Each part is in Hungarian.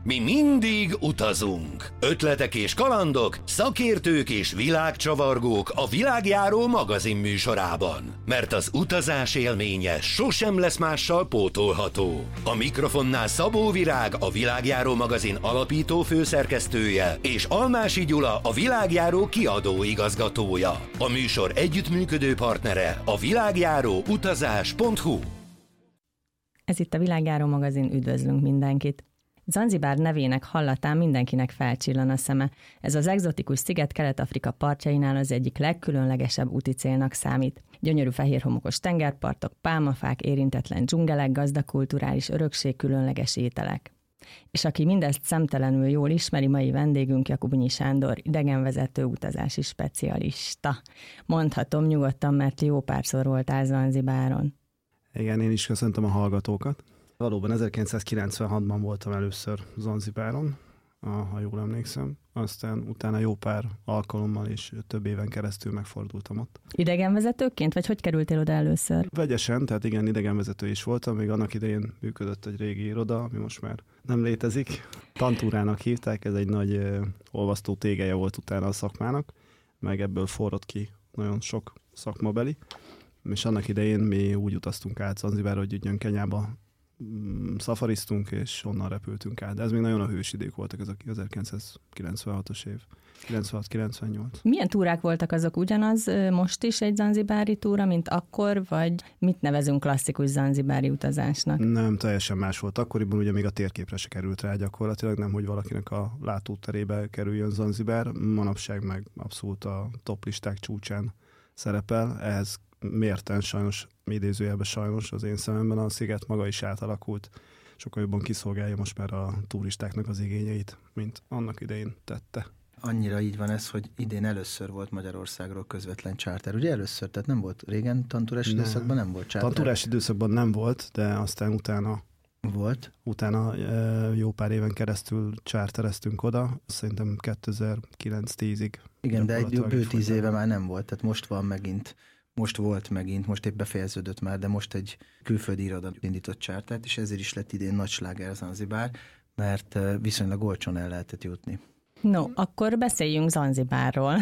Mi mindig utazunk. Ötletek és kalandok, szakértők és világcsavargók a Világjáró magazin műsorában. Mert az utazás élménye sosem lesz mással pótolható. A mikrofonnál Szabó Virág, a Világjáró magazin alapító főszerkesztője, és Almási Gyula, a Világjáró kiadó igazgatója. A műsor együttműködő partnere a világjáróutazás.hu. Ez itt a Világjáró magazin, üdvözlünk mindenkit! Zanzibár nevének hallatán mindenkinek felcsillan a szeme. Ez az egzotikus sziget Kelet-Afrika partjainál az egyik legkülönlegesebb úti célnak számít. Gyönyörű fehérhomokos tengerpartok, pálmafák, érintetlen dzsungelek, gazdag kulturális örökség, különleges ételek. És aki mindezt szemtelenül jól ismeri, mai vendégünk Jakubnyi Sándor, idegenvezető, utazási specialista. Mondhatom nyugodtan, mert jó párszor voltál Zanzibáron. Igen, én is köszöntöm a hallgatókat. Valóban 1996-ban voltam először Zanzibáron, ha jól emlékszem. Aztán utána jó pár alkalommal és több éven keresztül megfordultam ott. Idegenvezetőként, vagy hogy kerültél oda először? Vegyesen, tehát igen, idegenvezető is voltam. Még annak idején működött egy régi iroda, ami most már nem létezik. Tantúrának hívták, ez egy nagy olvasztó tégelye volt utána a szakmának, meg ebből forrott ki nagyon sok szakmabeli. És annak idején mi úgy utaztunk át Zanzibárra, hogy ugyan Kenyába szafariztunk, és onnan repültünk át. De ez még nagyon a hős idők voltak, ez a 1996-os év. 96-98. Milyen túrák voltak azok? Ugyanaz most is egy zanzibári túra, mint akkor, vagy mit nevezünk klasszikus zanzibári utazásnak? Nem, teljesen más volt. Akkoriban ugye még a térképre se került rá gyakorlatilag, nem, hogy valakinek a látóterébe kerüljön Zanzibár. Manapság meg abszolút a top listák csúcsán szerepel. Ehhez mérten sajnos, idézőjelben sajnos az én szememben a sziget maga is átalakult. Sokkal jobban kiszolgálja most már a turistáknak az igényeit, mint annak idején tette. Annyira így van ez, hogy idén először volt Magyarországról közvetlen charter. Ugye először? Tehát nem volt régen, tantúrás időszakban nem volt charter? Tantúrás időszakban nem volt, de aztán utána volt. Utána jó pár éven keresztül chartereztünk oda, szerintem 2009-10-ig. Igen, de egy bő 10 éve már nem volt, tehát most van megint. Most volt megint, most épp befejeződött már, de most egy külföldi iroda indított chartert, és ezért is lett idén nagy sláger Zanzibár, mert viszonylag olcsón el lehetett jutni. No, akkor beszéljünk Zanzibárról.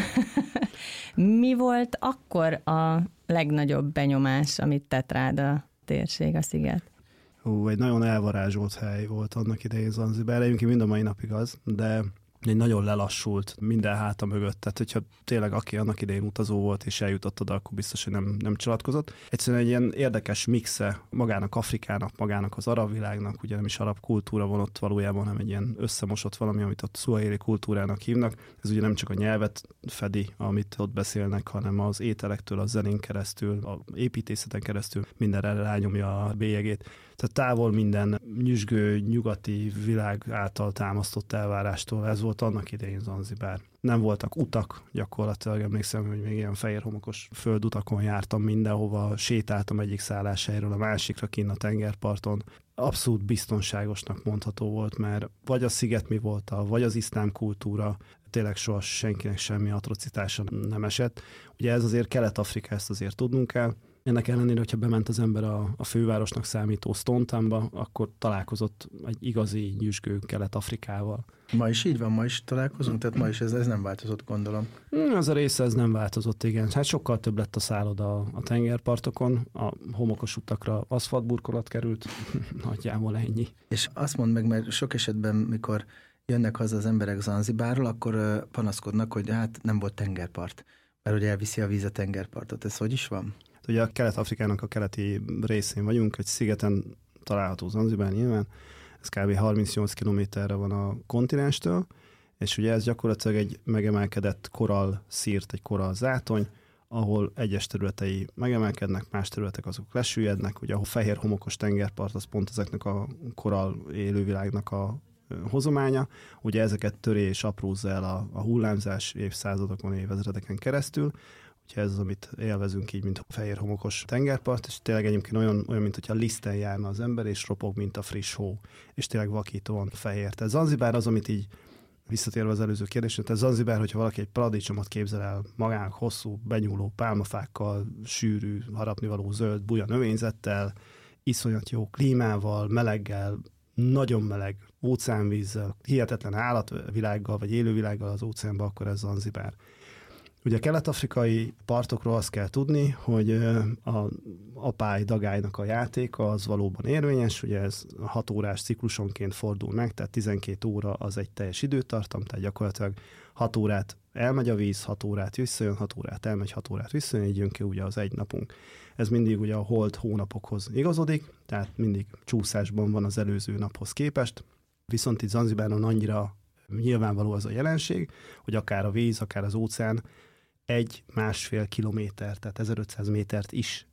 Mi volt akkor a legnagyobb benyomás, amit tett rád a térség, a sziget? Egy nagyon elvarázsolt hely volt annak idején Zanzibár, egyébként mind a mai napig az, de egy nagyon lelassult minden háta mögött. Tehát, hogyha tényleg aki annak idején utazó volt és eljutott oda, akkor biztos, hogy nem csalatkozott. Egyszerűen egy ilyen érdekes mixe magának Afrikának, magának az arab világnak, ugye nem is arab kultúra van ott valójában, hanem egy ilyen összemosott valami, amit ott szuahili kultúrának hívnak. Ez ugye nem csak a nyelvet fedi, amit ott beszélnek, hanem az ételektől, a zenén keresztül, a építészeten keresztül mindenre rányomja a bélyegét. Tehát távol minden nyüzsgő, nyugati világ által támasztott elvárástól. Ez volt annak idején Zanzibár. Nem voltak utak, gyakorlatilag emlékszem, hogy még ilyen fehérhomokos földutakon jártam mindenhova, sétáltam egyik szálláshelyről a másikra kinn a tengerparton. Abszolút biztonságosnak mondható volt, mert vagy a sziget mi volt, vagy az iszlám kultúra, tényleg soha senkinek semmi atrocitása nem esett. Ugye ez azért Kelet-Afrika, ezt azért tudnunk kell. Ennek ellenére, hogyha bement az ember a fővárosnak számító Stone Townba, akkor találkozott egy igazi nyüzsgő Kelet-Afrikával. Ma is így van, ma is találkozunk, tehát ma is ez nem változott, gondolom. Ez a része ez nem változott, igen. Hát sokkal több lett a szálloda a tengerpartokon, a homokos utakra aszfaltburkolat került, nagyjából ennyi. És azt mondd meg, mert sok esetben, mikor jönnek haza az emberek Zanzibárról, akkor panaszkodnak, hogy hát nem volt tengerpart, mert hogy elviszi a víz a tengerpartot. Ez hogy is van? Ugye a Kelet-Afrikának a keleti részén vagyunk, egy szigeten található Zanzibár nyilván, ez kb. 38 kilométerre van a kontinenstől, és ugye ez gyakorlatilag egy megemelkedett korallszírt, egy korallzátony, ahol egyes területei megemelkednek, más területek azok lesüllyednek, ugye a fehér homokos tengerpart az pont ezeknek a korall élővilágnak a hozománya, ugye ezeket töri és aprózza el a hullámzás évszázadokon, évezredeken keresztül. Úgyhogy ez az, amit élvezünk így, mint a fehér homokos tengerpart, és tényleg egyébként olyan mint hogyha liszten járna az ember, és ropog, mint a friss hó, és tényleg vakítóan fehér. Tehát Zanzibár az, amit így visszatérve az előző kérdésre, tehát Zanzibár, hogyha valaki egy paradicsomot képzel el magának hosszú, benyúló pálmafákkal, sűrű, harapnivaló zöld buja növényzettel, iszonyat jó klímával, meleggel, nagyon meleg óceánvízzel, hihetetlen állatvilággal, vagy élővilággal az óceánban, akkor ez Zanzibár. Ugye a kelet-afrikai partokról azt kell tudni, hogy a apály-dagálynak a játéka az valóban érvényes, ugye ez 6 órás ciklusonként fordul meg, tehát 12 óra az egy teljes időtartam, tehát gyakorlatilag 6 órát elmegy a víz, 6 órát visszajön, 6 órát elmegy, 6 órát visszajön, így jön ki ugye az egy napunk. Ez mindig ugye a hold hónapokhoz igazodik, tehát mindig csúszásban van az előző naphoz képest, viszont itt Zanzibáron annyira nyilvánvaló az a jelenség, hogy akár a víz, akár az óceán 1-1,5 kilométer, tehát 1500 métert is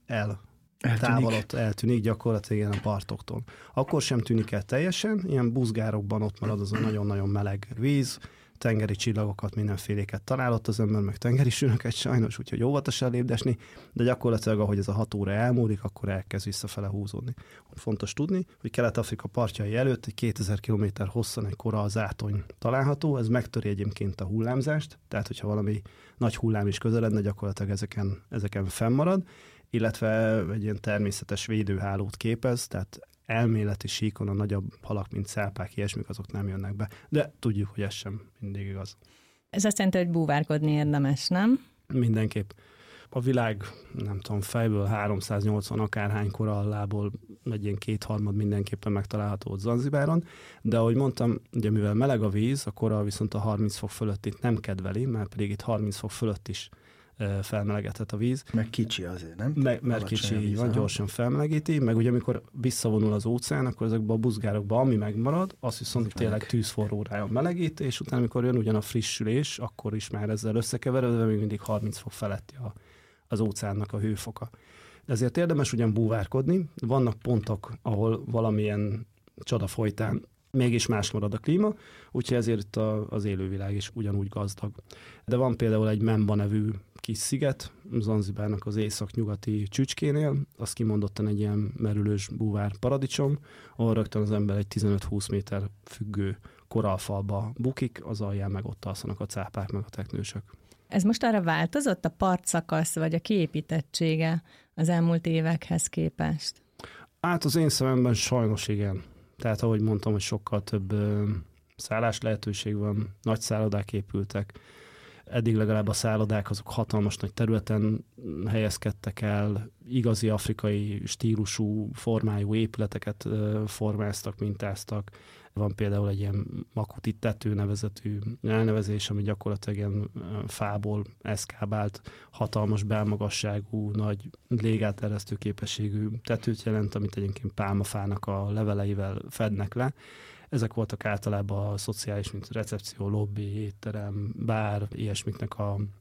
eltűnik gyakorlatilag ilyen a partoktól. Akkor sem tűnik el teljesen, ilyen buzgárokban ott marad az a nagyon-nagyon meleg víz, tengeri csillagokat, mindenféléket talál ott az ember, meg tengeri sülöket sajnos, úgyhogy óvatosan lépdesni, de gyakorlatilag, ahogy ez a 6 óra elmúlik, akkor elkezd visszafele húzódni. Fontos tudni, hogy Kelet-Afrika partjai előtt egy 2000 km hosszan egy kora zátony található, ez megtöri egyébként a hullámzást, tehát hogyha valami nagy hullám is közeledne, gyakorlatilag ezeken fennmarad, illetve egy ilyen természetes védőhálót képez, tehát elméleti síkon a nagyobb halak, mint szápák, ilyesmik, azok nem jönnek be. De tudjuk, hogy ez sem mindig igaz. Ez azt jelenti, hogy búvárkodni érdemes, nem? Mindenképp. A világ, nem tudom, fejből 380 akárhány korallából egy ilyen 2/3 mindenképpen megtalálható ott Zanzibáron, de ahogy mondtam, ugye mivel meleg a víz, a korall viszont a 30 fok fölött itt nem kedveli, mert pedig itt 30 fok fölött is felmelegedhet a víz. Meg kicsi azért, nem? Mert kicsi, így van, gyorsan felmelegíti, meg ugye amikor visszavonul az óceán, akkor ezekben a buzgárokban, ami megmarad, az viszont tényleg tűzforrórájon melegít, és utána, amikor jön ugyan a frissülés, akkor is már ezzel összekeveredve még mindig 30 fok feletti az óceánnak a hőfoka. Ezért érdemes ugyan búvárkodni, vannak pontok, ahol valamilyen csoda folytán mégis más marad a klíma, úgyhogy ezért az élővilág is ugyanúgy gazdag. De van például egy Memba nevű kis sziget, Zanzibárnak az északnyugati csücskénél, az kimondottan egy ilyen merülős búvár paradicsom, ahol rögtön az ember egy 15-20 méter függő korallfalba bukik, az alján meg ott alszanak a cápák meg a teknősök. Ez most arra változott a partszakasz, vagy a kiépítettsége az elmúlt évekhez képest? Hát az én szememben sajnos igen. Tehát ahogy mondtam, hogy sokkal több szállás lehetőség van, nagy szállodák épültek. Eddig legalább a szállodák azok hatalmas nagy területen helyezkedtek el, igazi afrikai stílusú, formájú épületeket formáztak, mintáztak. Van például egy ilyen Makuti tető nevezetű elnevezés, ami gyakorlatilag ilyen fából eszkábált, hatalmas belmagasságú, nagy légáteresztő képességű tetőt jelent, amit egyébként pálmafának a leveleivel fednek le. Ezek voltak általában a szociális, mint recepció, lobby, étterem, bár, ilyesmiknek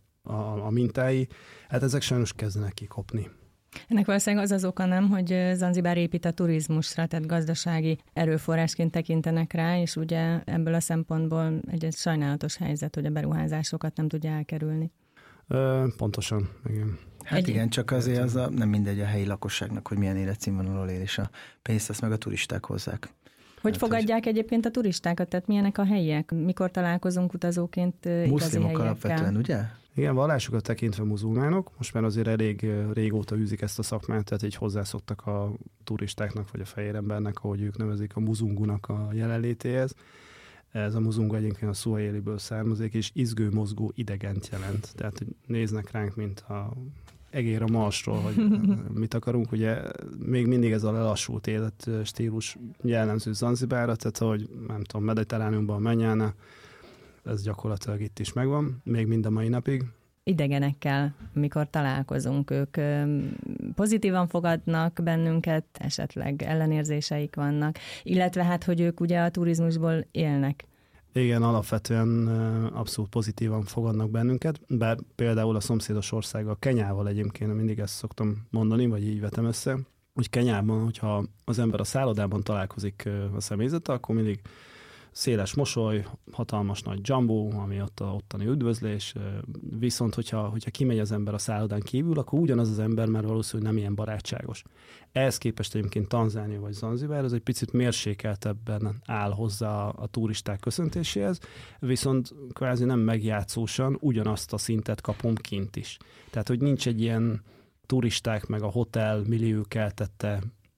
a mintái. Hát ezek sajnos kezdenek kikopni. Ennek valószínűleg az oka, nem, hogy Zanzibár épít a turizmusra, tehát gazdasági erőforrásként tekintenek rá, és ugye ebből a szempontból egy sajnálatos helyzet, hogy a beruházásokat nem tudja elkerülni. Pontosan, igen. Hát igen, csak azért nem mindegy a helyi lakosságnak, hogy milyen életszínvonalról él, és a pénzt azt meg a turisták hozzák. Hogy fogadják egyébként a turistákat, tehát milyenek a helyiek? Mikor találkozunk utazóként igazi helyiekkel? Muszlimok alapvetően, ugye? Igen, vallásukat tekintve muzulmánok, most már azért elég régóta űzik ezt a szakmát, tehát így hozzászoktak a turistáknak, vagy a fehér embernek, ahogy ők nevezik, a muzungunak a jelenlétéhez. Ez a muzungu egyébként a szuahéliből származik, és izgő, mozgó idegent jelent. Tehát hogy néznek ránk, mint a egér a Marsról, hogy mit akarunk. Ugye még mindig ez a lelassult életstílus jellemző Zanzibárra, tehát hogy nem tudom, Mediterrániumban menjelne, ez gyakorlatilag itt is megvan, még mind a mai napig. Idegenekkel, mikor találkozunk, ők pozitívan fogadnak bennünket, esetleg ellenérzéseik vannak, illetve hát, hogy ők ugye a turizmusból élnek. Igen, alapvetően abszolút pozitívan fogadnak bennünket, bár például a szomszédos országgal, Kenyával egyébként, mindig ezt szoktam mondani, vagy így vetem össze, hogy Kenyában, hogyha az ember a szállodában találkozik a személyzettel, akkor mindig széles mosoly, hatalmas nagy jumbo, ami ott a ottani üdvözlés, viszont hogyha kimegy az ember a szállodán kívül, akkor ugyanaz az ember, mert valószínűleg nem ilyen barátságos. Ehhez képest egyébként Tanzánia vagy Zanzibár, ez egy picit mérsékeltebben áll hozzá a turisták köszöntéséhez, viszont kvázi nem megjátszósan ugyanazt a szintet kapom kint is. Tehát, hogy nincs egy ilyen turisták meg a hotel millió keltette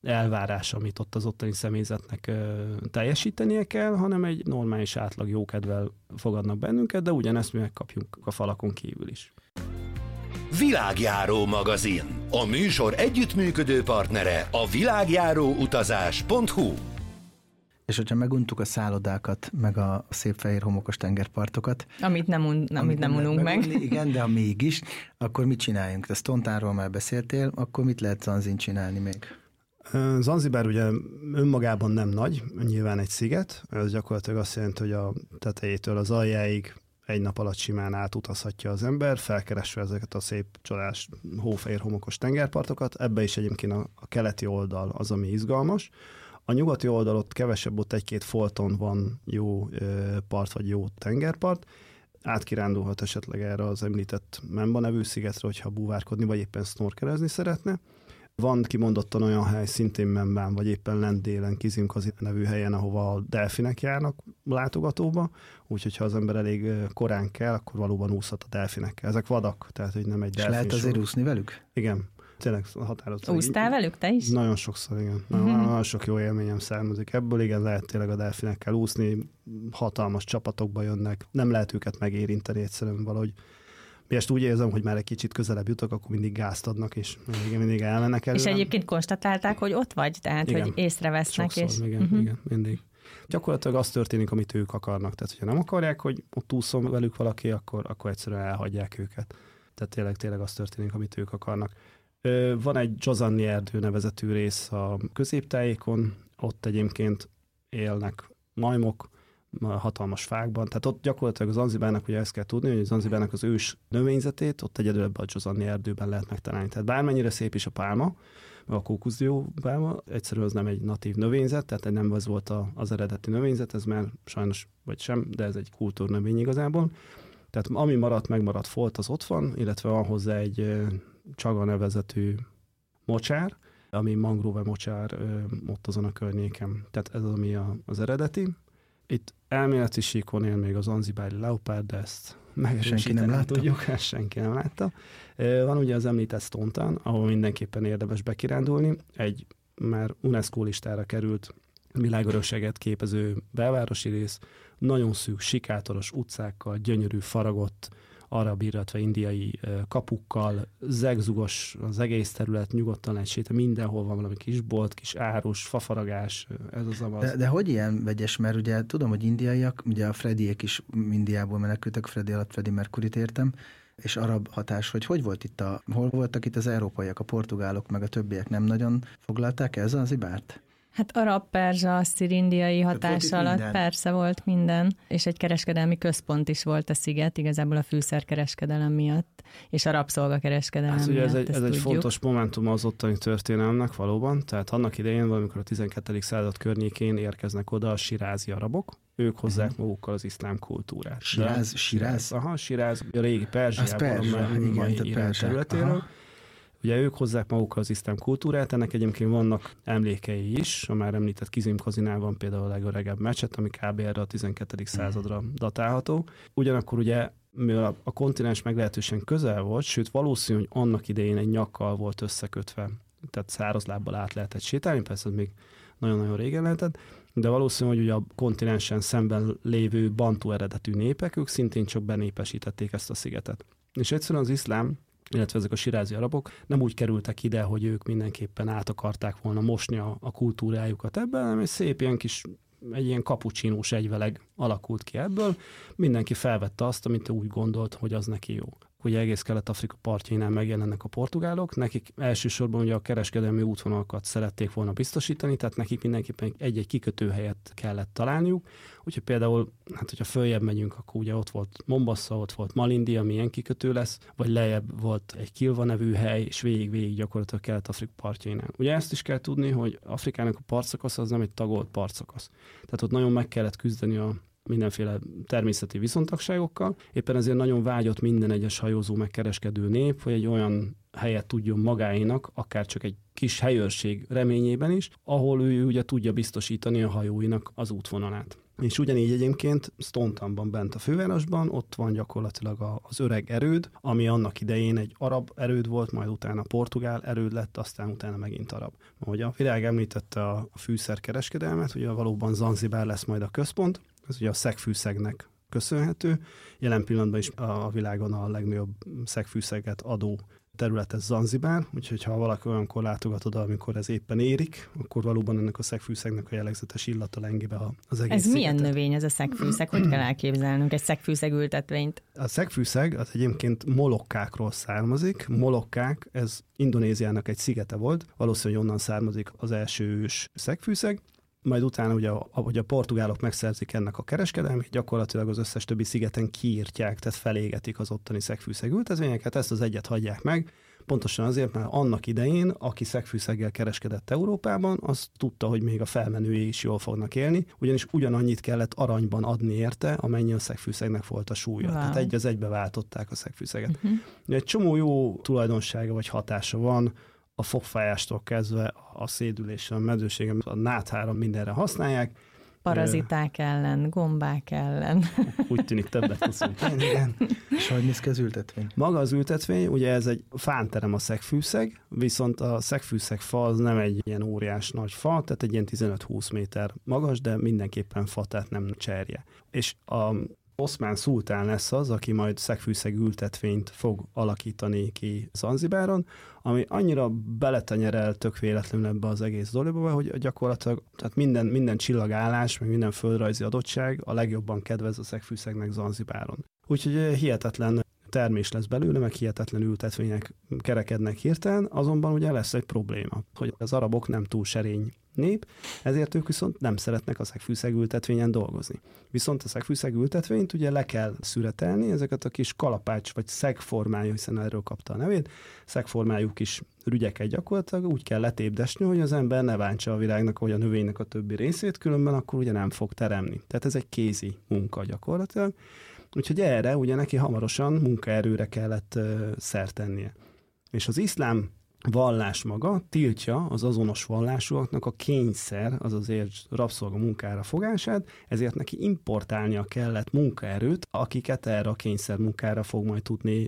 elvárás, amit ott az ottani személyzetnek teljesítenie kell, hanem egy normális átlag jókedvel fogadnak bennünket, de ugyanezt mi megkapjuk a falakon kívül is. Világjáró magazin. A műsor együttműködő partnere a világjáróutazás.hu. És hogyha meguntuk a szállodákat, meg a szép fehér homokos tengerpartokat, amit nem ununk meg. Igen, de ha mégis, akkor mit csináljunk? Te Sztontánról már beszéltél, akkor mit lehet Zanzin csinálni még? Zanzibár ugye önmagában nem nagy, nyilván egy sziget, ez gyakorlatilag azt jelenti, hogy a tetejétől az aljáig egy nap alatt simán átutazhatja az ember, felkeresve ezeket a szép, csodás, hófehér homokos tengerpartokat. Ebbe is egyébként a keleti oldal az, ami izgalmas. A nyugati oldalot kevesebb, ott egy-két folton van jó part, vagy jó tengerpart. Átkirándulhat esetleg erre az említett Memba nevű szigetre, hogyha búvárkodni, vagy éppen snorkelezni szeretne. Van kimondottan olyan hely, szintén Membán, vagy éppen lent délen, Kizimkazi nevű helyen, ahova a delfinek járnak látogatóba, úgyhogy ha az ember elég korán kell, akkor valóban úszhat a delfinekkel. Ezek vadak, tehát hogy nem egy delfin. És lehet azért úszni velük? Igen, tényleg határozottan. Úsztál velük te is? Nagyon sokszor, igen. Nagyon sok jó élményem származik ebből, igen, lehet tényleg a delfinekkel úszni, hatalmas csapatokba jönnek, nem lehet őket megérinteni egyszerűen valahogy. Mi ezt úgy érzem, hogy már egy kicsit közelebb jutok, akkor mindig gázt adnak, és mindig elmennek előre. És egyébként konstatálták, hogy ott vagy? Tehát, igen, hogy észrevesznek. Sokszor, és... igen, mindig. Gyakorlatilag az történik, amit ők akarnak. Tehát, hogyha nem akarják, hogy ott úszom velük valaki, akkor egyszerűen elhagyják őket. Tehát tényleg az történik, amit ők akarnak. Van egy Jozani erdő nevezetű rész a középtájékon, ott egyébként élnek majmok, hatalmas fákban. Tehát ott gyakorlatilag az Zanzibárnak ugye ezt kell tudni, hogy az Zanzibárnak az ős növényzetét ott egyedül ebben a Jozani erdőben lehet megtalálni. Tehát bármennyire szép is a pálma, a kókuszdió pálma, egyszerűen az nem egy natív növényzet, tehát nem az volt az eredeti növényzet, ez már sajnos vagy sem, de ez egy kultúrnövény igazából. Tehát ami megmaradt folt, az ott van, illetve van hozzá egy Csaga nevezetű mocsár, ami mangrove mocsár ott azon a környéken. Tehát ez az, ami az eredeti. Itt elméleti síkon él még az zanzibári leopárd, de ezt megerősíteni tudjuk, ezt senki nem látta. Van ugye az említett Sztontán, ahol mindenképpen érdemes bekirándulni. Egy már UNESCO listára került világörökséget képező belvárosi rész, nagyon szűk, sikátoros utcákkal, gyönyörű, faragott, arab, illetve indiai kapukkal, zegzugos az egész terület, nyugodtan lehet sétálni, mindenhol van valami kis bolt, kis árus, fafaragás, ez az amaz. De hogy ilyen vegyes, mert ugye tudom, hogy indiaiak, ugye a Frediek is Indiából menekültek, Fredi alatt Freddie Mercuryt értem, és arab hatás, hogy volt itt hol voltak itt az európaiak, a portugálok, meg a többiek nem nagyon foglalták el Zanzibárt? Hát arab, perzsa, asszír-indiai hatás alatt minden. Persze volt minden, és egy kereskedelmi központ is volt a sziget, igazából a fűszerkereskedelem miatt, és a rabszolgakereskedelem miatt. Ugye ez egy fontos momentum az ottani történelmnek valóban, tehát annak idején, valamikor a 12. század környékén érkeznek oda a sirázi arabok, ők hozzák magukkal az iszlám kultúrát. Siráz? Aha, Siráz, a régi Perzsiában, a mai Irán területéről. Aha. Ugye ők hozzák magukkal az iszlám kultúrát, ennek egyébként vannak emlékei is, a már említett Kizimkazinál van például a legöregebb mecset, ami kb. Erre a 12. századra datálható. Ugyanakkor ugye, mivel a kontinens meglehetősen közel volt, sőt valószínű, hogy annak idején egy nyakkal volt összekötve, tehát száraz lábbal át lehetett sétálni, persze ez még nagyon-nagyon régen lehetett, de valószínű, hogy ugye a kontinensen szemben lévő bantu eredetű népek, ők szintén csak benépesítették ezt a szigetet. És egyszerűen az iszlám, illetve ezek a sirázi arabok nem úgy kerültek ide, hogy ők mindenképpen át akarták volna mosni a kultúrájukat ebben, hanem egy szép egy ilyen kapucsinós egyveleg alakult ki ebből. Mindenki felvette azt, amit úgy gondolt, hogy az neki jó. Ugye egész Kelet-Afrika partjainál megjelennek a portugálok, nekik elsősorban ugye a kereskedelmi útvonalakat szerették volna biztosítani, tehát nekik mindenképpen egy-egy kikötőhelyet kellett találniuk. Úgyhogy például, hogyha följebb megyünk, akkor ugye ott volt Mombasa, ott volt Malindi, ami ilyen kikötő lesz, vagy lejjebb volt egy Kilva nevű hely, és végig gyakorlatilag Kelet-Afrika partjainál. Ugye ezt is kell tudni, hogy Afrikának a partszakasz az nem egy tagolt partszakasz. Tehát ott nagyon meg kellett küzdeni a mindenféle természeti viszontagságokkal. Éppen ezért nagyon vágyott minden egyes hajózó megkereskedő nép, hogy egy olyan helyet tudjon magáénak, akár csak egy kis helyőrség reményében is, ahol ő ugye tudja biztosítani a hajóinak az útvonalát. És ugyanígy egyébként Stone Townban bent a fővárosban, ott van gyakorlatilag az öreg erőd, ami annak idején egy arab erőd volt, majd utána portugál erőd lett, aztán utána megint arab. Ahogy a Virág említette a fűszerkereskedelmet, ugye valóban Zanzibár lesz majd a központ, ez ugye a szegfűszegnek köszönhető. Jelen pillanatban is a világon a legnagyobb szegfűszeget adó terület ez Zanzibár, úgyhogy ha valaki olyankor látogat oda, amikor ez éppen érik, akkor valóban ennek a szegfűszegnek a jellegzetes illata lengi be az egész Ez szigetet. milyen növény ez a szegfűszeg? Hogy kell elképzelnünk egy szegfűszeg ültetvényt? A szegfűszeg az egyébként molokkákról származik. Molokkák, ez Indonéziának egy szigete volt, valószínűleg onnan származik az első ős szegfűszeg. Majd utána, ugye, ahogy a portugálok megszerzik ennek a kereskedelmét, gyakorlatilag az összes többi szigeten kiírtják, tehát felégetik az ottani szegfűszeg ültetvényeket, ezt az egyet hagyják meg, pontosan azért, mert annak idején, aki szegfűszeggel kereskedett Európában, az tudta, hogy még a felmenői is jól fognak élni, ugyanis ugyanannyit kellett aranyban adni érte, amennyi a szegfűszegnek volt a súlya. Wow. Tehát egy az egybe váltották a szegfűszeget. Egy csomó jó tulajdonsága vagy hatása van, a fogfájástól kezdve a szédülésen, a medőségen, a nátháron mindenre használják. Paraziták ellen, gombák ellen. Úgy tűnik, többet tudszunk. Igen. És hogy néz ki az ültetvény? Maga az ültetvény, ugye ez egy fánterem a szegfűszeg, viszont a szegfűszeg fa az nem egy ilyen óriás nagy fa, tehát egy ilyen 15-20 méter magas, de mindenképpen fa, tehát nem cserje. És a Oszmán szultán lesz az, aki majd szegfűszeg ültetvényt fog alakítani ki Zanzibáron, ami annyira beletenyerel tök véletlenül ebbe az egész dologba, hogy gyakorlatilag tehát minden csillagállás, meg minden földrajzi adottság a legjobban kedvez a szegfűszegnek Zanzibáron. Úgyhogy hihetetlen termés lesz belőle, meg hihetetlen ültetvények kerekednek hirtelen, azonban ugye lesz egy probléma, hogy az arabok nem túl serény nép, ezért ők viszont nem szeretnek a szegfűszeg ültetvényen dolgozni. Viszont a szegfűszeg ültetvényt ugye le kell szüretelni, ezeket a kis kalapács vagy szegformájú, hiszen erről kapta a nevét, szegformájú kis rügyeket gyakorlatilag úgy kell letépdesni, hogy az ember ne bántsa a virágnak vagy a növénynek a többi részét, különben akkor ugye nem fog teremni. Tehát ez egy kézi munka gyakorlatilag. Úgyhogy erre ugye neki hamarosan munkaerőre kellett szert tennie. És az iszlám vallás maga tiltja az azonos vallásúaknak a kényszer, azaz rabszolga munkára fogását, ezért neki importálnia kellett munkaerőt, akiket erre a kényszer munkára fog majd tudni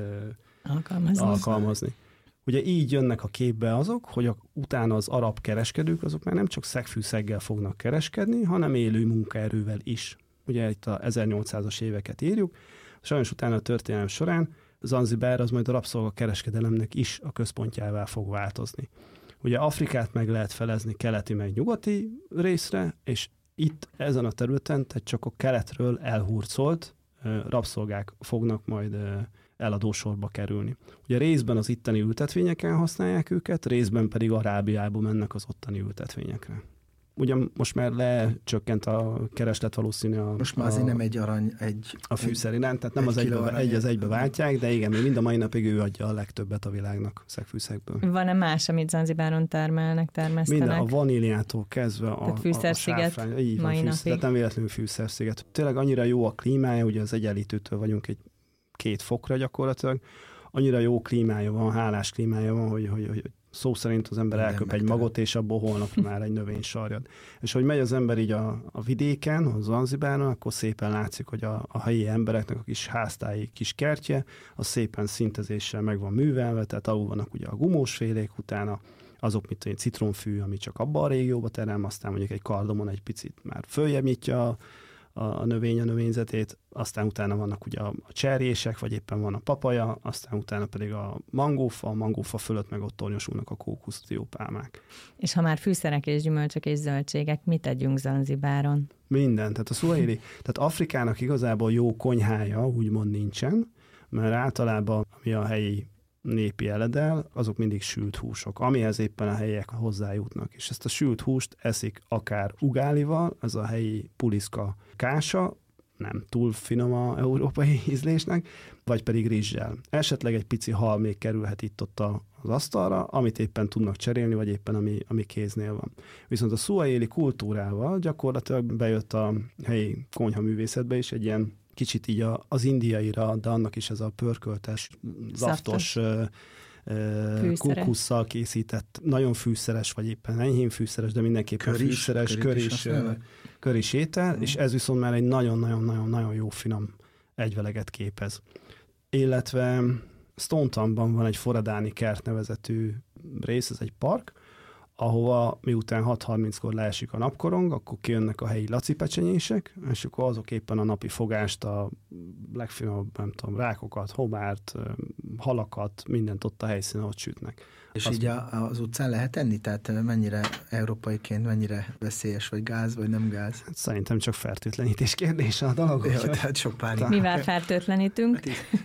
alkalmazni. Ugye így jönnek a képbe azok, hogy utána az arab kereskedők azok már nem csak szegfűszeggel fognak kereskedni, hanem élő munkaerővel is. Ugye itt a 1800-as éveket írjuk, sajnos utána a történelem során Zanzibár az majd a rabszolga kereskedelemnek is a központjává fog változni. Ugye Afrikát meg lehet felezni keleti meg nyugati részre, és itt ezen a területen, tehát csak a keletről elhurcolt rabszolgák fognak majd eladósorba kerülni. Ugye részben az itteni ültetvényeken használják őket, részben pedig Arábiába mennek az ottani ültetvényekre. Ugyan most már lecsökkent a kereslet valószínű most már azért nem egy arany, a fűszer iránt, tehát nem az egybe váltják, de igen, még mind a mai napig ő adja a legtöbbet a világnak szegfűszegből. Van-e más, amit Zanzibáron termesztenek? Minden, a vaníliától kezdve a fűszersziget, így van, tehát nem véletlenül fűszersziget. Tényleg annyira jó a klímája, ugye az Egyenlítőtől vagyunk egy 2 fokra gyakorlatilag, annyira jó klímája van, hálás klímája van, hogy szó szerint az ember elköp egy magot, és abból holnapra már egy növény sarjad. És hogy megy az ember így a vidéken, a Zanzibáron, akkor szépen látszik, hogy a helyi embereknek a kis háztáji kis kertje, az szépen szintezéssel meg van művelve, tehát alul vannak ugye a gumósfélék, utána azok, mint egy citromfű, ami csak abban a régióba terem, aztán mondjuk egy kardamon egy picit már följebb nyitja a növényzetét, aztán utána vannak ugye a cserjések, vagy éppen van a papaja, aztán utána pedig a mangófa fölött meg ott tornyosulnak a kókuszdiópálmák. És ha már fűszerek és gyümölcsök és zöldségek, mit tegyünk Zanzibáron? Minden, tehát a szuahili, tehát Afrikának igazából jó konyhája úgymond nincsen, mert általában ami a helyi népi eledel, azok mindig sült húsok, amihez éppen a helyiek hozzájutnak. És ezt a sült húst eszik akár ugálival, az a helyi puliszka kása, nem túl finom a európai ízlésnek, vagy pedig rizssel. Esetleg egy pici hal még kerülhet itt-ott az asztalra, amit éppen tudnak cserélni, vagy éppen ami kéznél van. Viszont a szuahili kultúrával gyakorlatilag bejött a helyi konyhaművészetbe is egy ilyen kicsit így az indiaira, de annak is ez a pörköltes, zaftos kókusszal készített, nagyon fűszeres, vagy éppen enyhén fűszeres, de mindenképpen fűszeres, köris étel, és ez viszont már egy nagyon-nagyon-nagyon jó finom egyveleget képez. Illetve Stonetownban van egy Foradáni kert nevezetű rész, ez egy park, ahova miután 6:30-kor leesik a napkorong, akkor kijönnek a helyi lacipecsenyések, és akkor azok éppen a napi fogást, a legfinomabb, nem tudom, rákokat, homárt, halakat, mindent ott a helyszínen ott sütnek. És így az utcán lehet enni? Tehát mennyire európaiként, mennyire veszélyes, vagy gáz, vagy nem gáz? Hát szerintem csak fertőtlenítés kérdése a dolog. Jó, tehát sok pánik. Mivel fertőtlenítünk?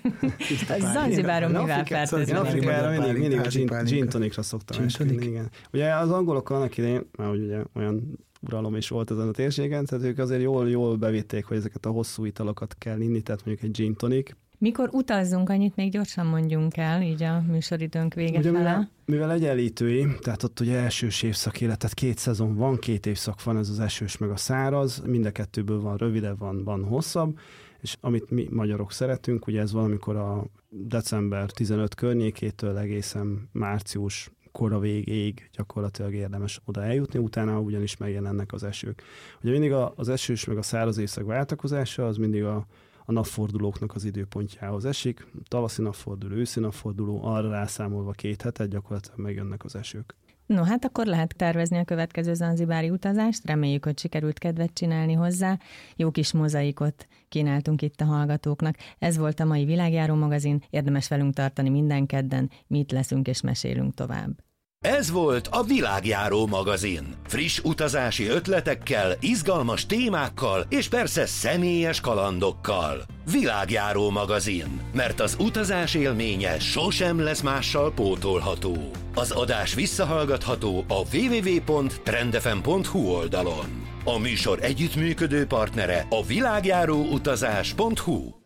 Zanzibáron mivel fertőtlenítünk? Mindig a gin tonicra szoktam esküdni. Igen. Ugye az angolok annak idején, már ugye olyan uralom is volt ezen a térségen, tehát ők azért jól bevitték, hogy ezeket a hosszú italokat kell inni, tehát mondjuk egy gin tonic. Mikor utazzunk, annyit még gyorsan mondjunk el, így a műsoridőnk vége ugye fele. Mivel egyenlítői, tehát ott ugye elsős évszak élet, tehát 2 szezon van, 2 évszak van, ez az esős meg a száraz, mind a kettőből van rövidebb, van hosszabb, és amit mi magyarok szeretünk, ugye ez valamikor a december 15 környékétől egészen március kora végéig gyakorlatilag érdemes oda eljutni, utána ugyanis megjelennek az esők. Ugye mindig az esős meg a száraz évszak váltakozása, az mindig a napfordulóknak az időpontjához esik. Tavaszi napforduló, őszi napforduló, arra rászámolva 2 hetet gyakorlatilag megjönnek az esők. No, hát akkor lehet tervezni a következő zanzibári utazást, reméljük, hogy sikerült kedvet csinálni hozzá. Jó kis mozaikot kínáltunk itt a hallgatóknak. Ez volt a mai Világjáró magazin, érdemes velünk tartani minden kedden, mi itt leszünk és mesélünk tovább. Ez volt a Világjáró magazin. Friss utazási ötletekkel, izgalmas témákkal és persze személyes kalandokkal. Világjáró magazin, mert az utazás élménye sosem lesz mással pótolható. Az adás visszahallgatható a www.trendfm.hu oldalon. A műsor együttműködő partnere a világjáróutazás.hu.